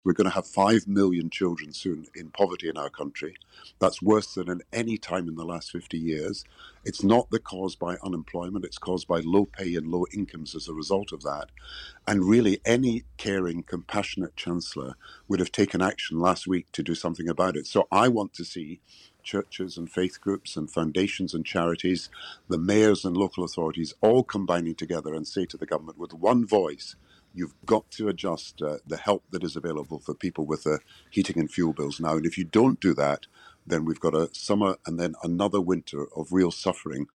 We're going to have 5 million children soon in poverty in our country. That's worse than at any time in the last 50 years. It's not caused by unemployment, it's caused by low pay and low incomes as a result of that. And really, any caring, compassionate chancellor would have taken action last week to do something about it. So I want to see churches and faith groups and foundations and charities, the mayors and local authorities all combining together and say to the government with one voice, you've got to adjust the help that is available for people with heating and fuel bills now. And if you don't do that, then we've got a summer and then another winter of real suffering